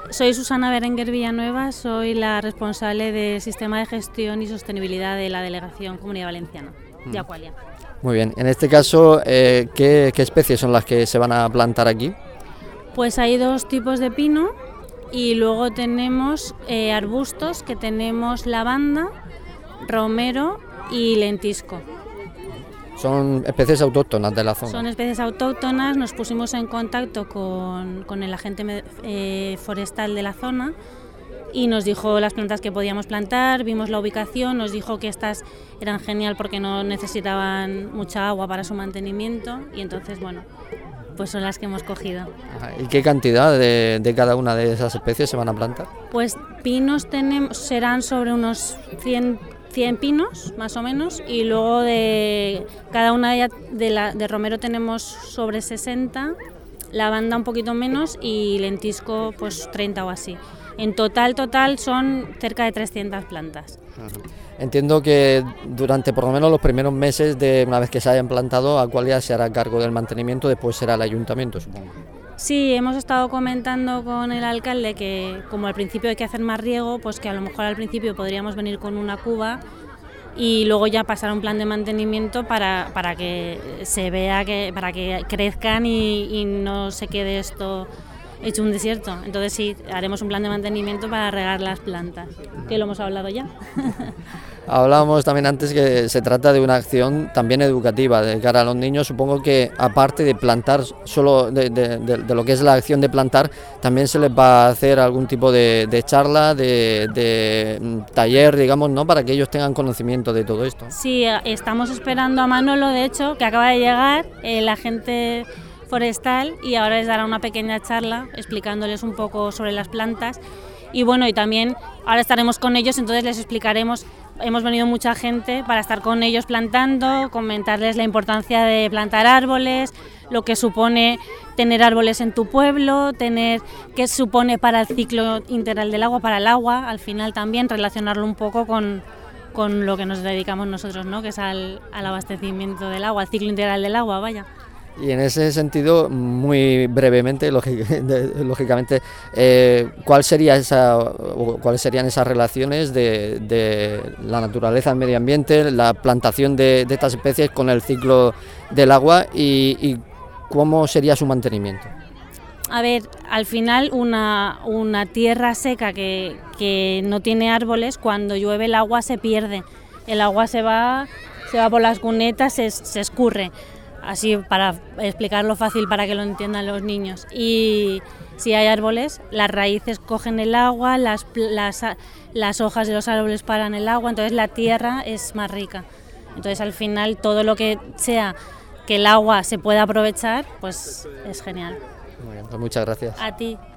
Soy Susana Berenguer Villanueva, soy la responsable del Sistema de Gestión y Sostenibilidad de la Delegación Comunidad Valenciana, de Aqualia. Muy bien, en este caso, ¿qué especies son las que se van a plantar aquí? Pues hay dos tipos de pino y luego tenemos arbustos, que tenemos lavanda, romero y lentisco. Son especies autóctonas de la zona. Son especies autóctonas, nos pusimos en contacto con el agente forestal de la zona y nos dijo las plantas que podíamos plantar, vimos la ubicación, nos dijo que estas eran genial porque no necesitaban mucha agua para su mantenimiento y entonces, bueno, pues son las que hemos cogido. ¿Y qué cantidad de cada una de esas especies se van a plantar? Pues pinos serán sobre unos 100 pinos, más o menos, y luego de cada una de romero tenemos sobre 60, lavanda un poquito menos y lentisco pues 30 o así. En total son cerca de 300 plantas. Entiendo que durante por lo menos los primeros meses, una vez que se hayan plantado, Aqualia se hará cargo del mantenimiento, después será el ayuntamiento, supongo. Sí, hemos estado comentando con el alcalde que como al principio hay que hacer más riego, pues que a lo mejor al principio podríamos venir con una cuba y luego ya pasar a un plan de mantenimiento para que se vea, para que crezcan y no se quede esto hecho un desierto. Entonces sí, haremos un plan de mantenimiento para regar las plantas, que lo hemos hablado ya. Hablábamos también antes que se trata de una acción también educativa de cara a los niños. Supongo que aparte de plantar, solo de lo que es la acción de plantar, también se les va a hacer algún tipo de charla, de taller, digamos, ¿no?, para que ellos tengan conocimiento de todo esto. Sí, estamos esperando a Manolo, de hecho, que acaba de llegar, el agente forestal, y ahora les dará una pequeña charla explicándoles un poco sobre las plantas. Y bueno, y también ahora estaremos con ellos, entonces les explicaremos. Hemos venido mucha gente para estar con ellos plantando, comentarles la importancia de plantar árboles, lo que supone tener árboles en tu pueblo, qué supone para el ciclo integral del agua, para el agua, al final también relacionarlo un poco con lo que nos dedicamos nosotros, ¿no?, que es al abastecimiento del agua, al ciclo integral del agua, vaya. Y en ese sentido, muy brevemente, lógicamente, ¿cuáles serían esas relaciones de la naturaleza, el medio ambiente, la plantación de estas especies con el ciclo del agua y cómo sería su mantenimiento? A ver, al final una tierra seca que no tiene árboles, cuando llueve el agua se pierde, el agua se va por las cunetas, se escurre. Así para explicarlo fácil para que lo entiendan los niños. Y si hay árboles, las raíces cogen el agua, las hojas de los árboles paran el agua, entonces la tierra es más rica. Entonces al final todo lo que sea que el agua se pueda aprovechar, pues es genial. Muy bien, pues muchas gracias. A ti.